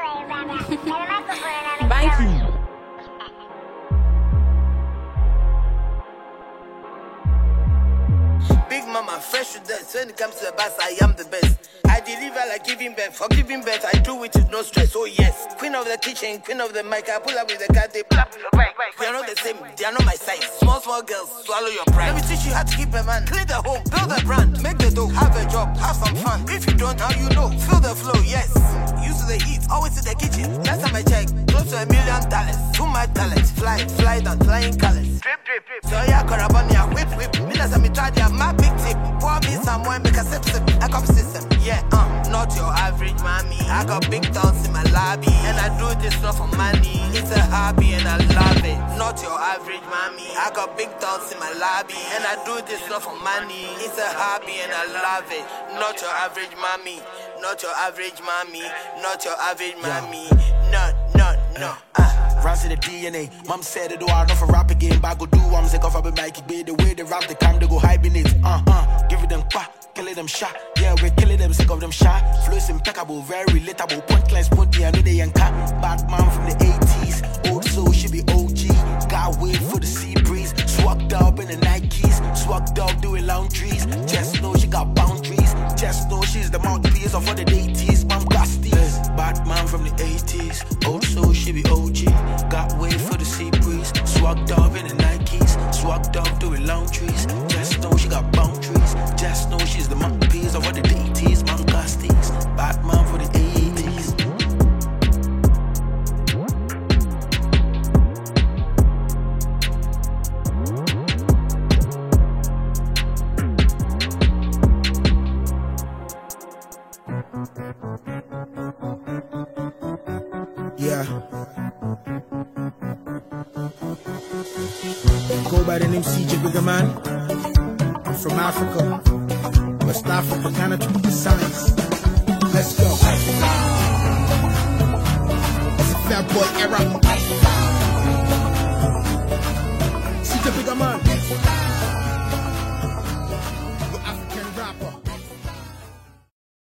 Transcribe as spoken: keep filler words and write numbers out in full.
Banky. Big mama, fresh with that. When it comes to the bass, I am the best. I deliver like giving birth. For giving birth, I do it with no stress. Oh yes, queen of the kitchen, queen of the mic. I pull up with the cat, they pull up with the bike. We are not the same, they are not my size. Small, small girls, swallow your pride. Let me teach you how to keep a man. Clean the home, build a brand, make the dough, have a job, have some fun. If you don't, now you know. Feel the flow, yes. Used to the heat, always in the kitchen. Last time I checked, close to a million dollars. Too much talent, fly, fly down, flying colors. Drip, drip, drip. So yeah, Corabania, whip, whip. Me as I'm tried, yeah, my big tip. Pour me someone, make a sip, sip. I come system, yeah, uh. Not your average mommy. I got big thoughts in my lobby, and I do this not for money. It's a hobby and I love it. Not your average mommy. I got big thoughts in my lobby, and I do this not for money. It's a hobby and I love it. Not your average mommy. Not your average mommy. Not your average mommy. No, no, no. Uh. Runs in the D N A. Mom said it do I know for rap again, but I go do I'm sick of a bike. Be the way they rap the time they go hibernate. Uh uh. Give it them pa. Killing them shot, yeah, we're killing them, sick of them shot. Flows impeccable, very relatable. Point clients, point I know they ain't cat. Bad man from the eighties, old soul, she be O G. Got wait for the sea breeze. Swagged up in the Nikes, swagged up doing laundries. Just know she got boundaries. Just know she's the mouthpiece of all the deities. Mom Gasties, bad man from the eighties, old soul, she be O G. Got wait for the sea breeze. Swagged up in the Nikes, swagged up doing laundries. Just know she got boundaries. Just know she's the mouthpiece of all the deities. Mom Gasties, bad man for the eighties. Yeah. Go by the name C J Bigger Man. I'm from Africa. West Africa, Ghana to the science. Let's go. It's a fat boy era.